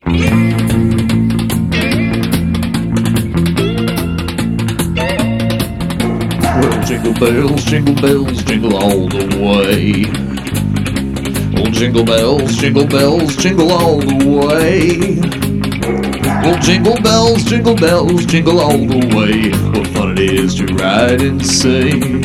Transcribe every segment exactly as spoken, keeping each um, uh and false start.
Well, jingle bells, jingle bells, jingle all the way. Well, jingle bells, jingle bells, jingle all the way. Well, jingle bells, jingle bells, jingle all the way. What fun it is to ride and sing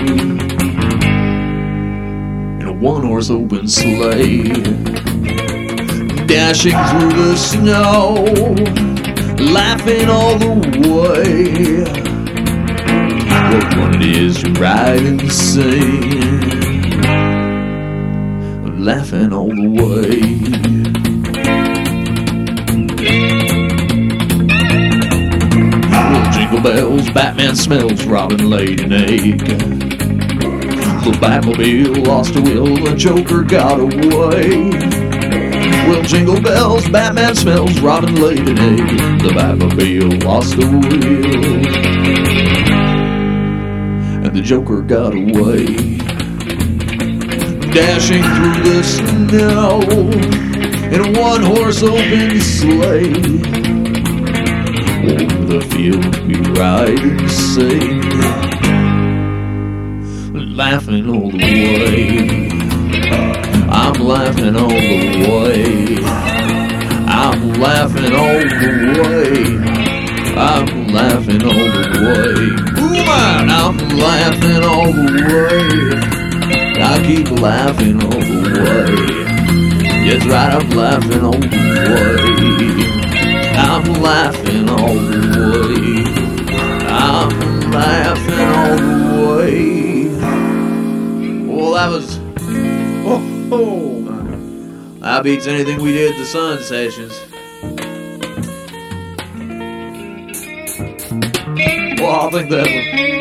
in a one-horse open sleigh, dashing through the snow, laughing all the way. What fun it is to ride and sing, laughing all the way. Jingle bells, Batman smells, Robin laid an egg. The Batmobile lost a wheel, the Joker got away. Well, jingle bells, Batman smells, Robin laid an egg. The Batmobile lost a wheel, and the Joker got away. Dashing through the snow in a one-horse open sleigh, over the field we ride and sing, laughing all the way. I'm laughing all the way. I'm laughing all the way. I'm laughing all the way. Ooh, man, I'm laughing all the way. I keep laughing all the way. Yes, right, I'm laughing all the way. I'm laughing all the way. I'm laughing all the way. Well, that was... Oh, oh. That beats anything we did at the Sun Sessions. Well, I think that was...